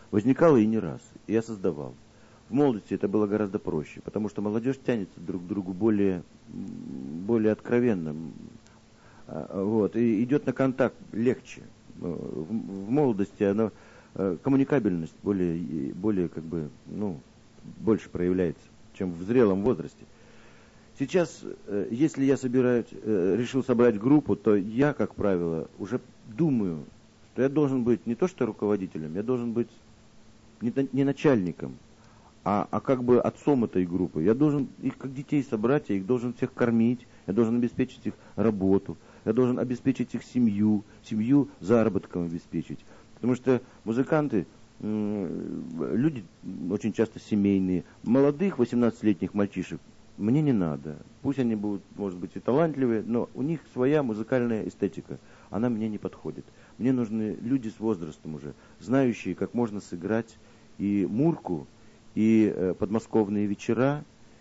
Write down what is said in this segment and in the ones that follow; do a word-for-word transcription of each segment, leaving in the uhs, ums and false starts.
возникало и не раз. Я создавал. В молодости это было гораздо проще, потому что молодежь тянется друг к другу более, более откровенно. Вот, и идет на контакт легче. В, в молодости она, коммуникабельность более, более как бы, ну, больше проявляется, чем в зрелом возрасте. Сейчас, если я собираюсь, решил собрать группу, то я, как правило, уже думаю, что я должен быть не то что руководителем, я должен быть не, не начальником, а, а как бы отцом этой группы. Я должен их как детей собрать, я их должен всех кормить, я должен обеспечить их работу, я должен обеспечить их семью, семью заработком обеспечить. Потому что музыканты, люди очень часто семейные, молодых восемнадцатилетних мальчишек мне не надо. Пусть они будут, может быть, и талантливые, но у них своя музыкальная эстетика. Она мне не подходит. Мне нужны люди с возрастом уже, знающие, как можно сыграть и мурку, и э, подмосковные вечера,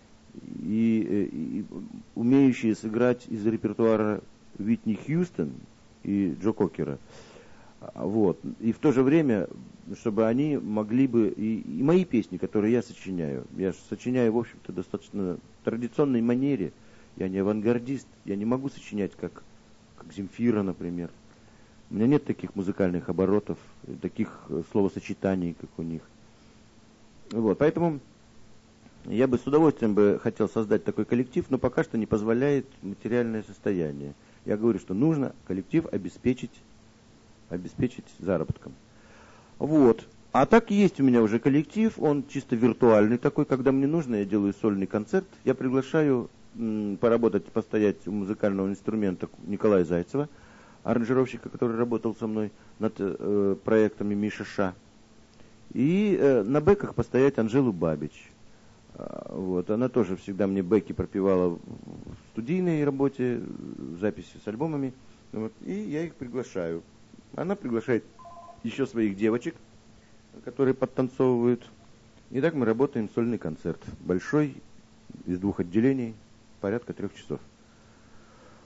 и, и, и умеющие сыграть из репертуара Уитни Хьюстон и Джо Кокера. Вот. И в то же время, чтобы они могли бы... И, и мои песни, которые я сочиняю, я сочиняю, в общем-то, достаточно традиционной манере. Я не авангардист, я не могу сочинять, как, как Земфира, например. У меня нет таких музыкальных оборотов, таких словосочетаний, как у них. Вот. Поэтому я бы с удовольствием бы хотел создать такой коллектив, но пока что не позволяет материальное состояние. Я говорю, что нужно коллектив обеспечить обеспечить заработком. Вот. А так есть у меня уже коллектив, он чисто виртуальный такой, когда мне нужно, я делаю сольный концерт, я приглашаю м, поработать, постоять у музыкального инструмента Николая Зайцева, аранжировщика, который работал со мной над э, проектами Миша Ша, и э, на бэках постоять Анжелу Бабич. А, вот. Она тоже всегда мне бэки пропевала в студийной работе, в записи с альбомами, вот. И я их приглашаю. Она приглашает еще своих девочек, которые подтанцовывают. И так мы работаем сольный концерт. Большой, из двух отделений, порядка трех часов.